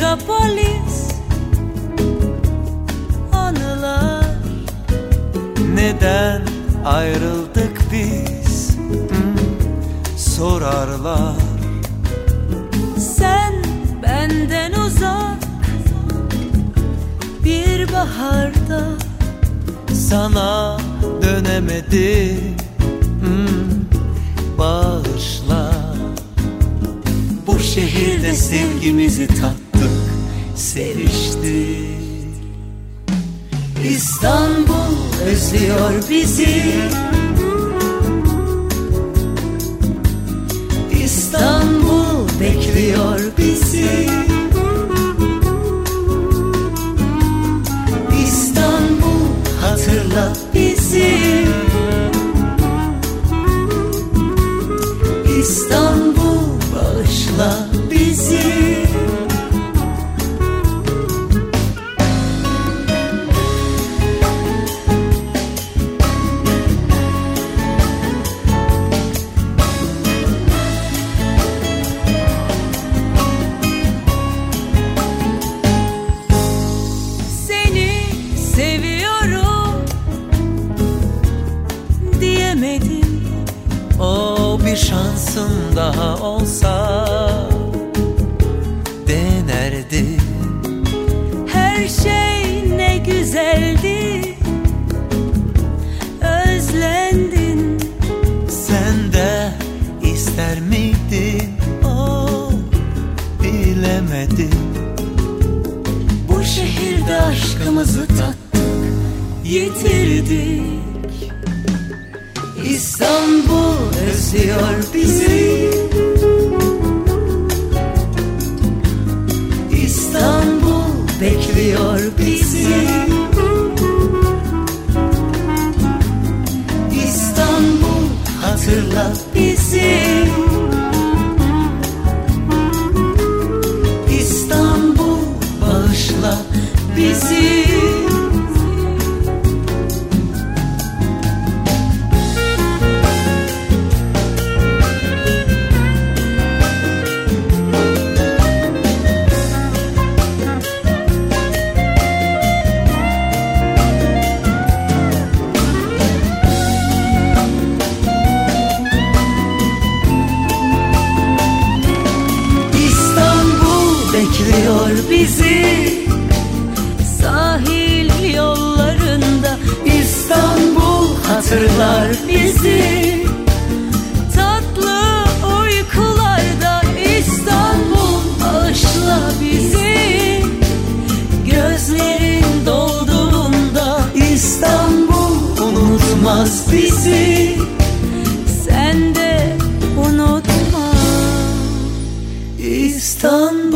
Megapolis, anılar. Neden ayrıldık biz? Sorarlar. Sen benden uzak bir baharda, Sana dönemedim, bağışla. Bu şehirde sevgimizi tattık, seviştik. İstanbul özlüyor bizi. İstanbul bekliyor bizi. İstanbul hatırla bizi. İstanbul bağışla bizi. Seni seviyorum diyemedim. O bir şansım daha olsa denerdim. Her şey ne güzeldi, özlendin. Sen de ister miydin? Oh, bilemedim. Bu şehirde aşkımızı tattık, yitirdik. İstanbul özlüyor bizi. İstanbul bekliyor bizi. İstanbul hatırla bizi. İstanbul bağışla bizi. Bekliyor bizi sahil yollarında. İstanbul hatırlar bizi tatlı uykularda. İstanbul bağışla bizi gözlerin dolduğunda. İstanbul unutmaz bizi, sen de unutma. İstanbul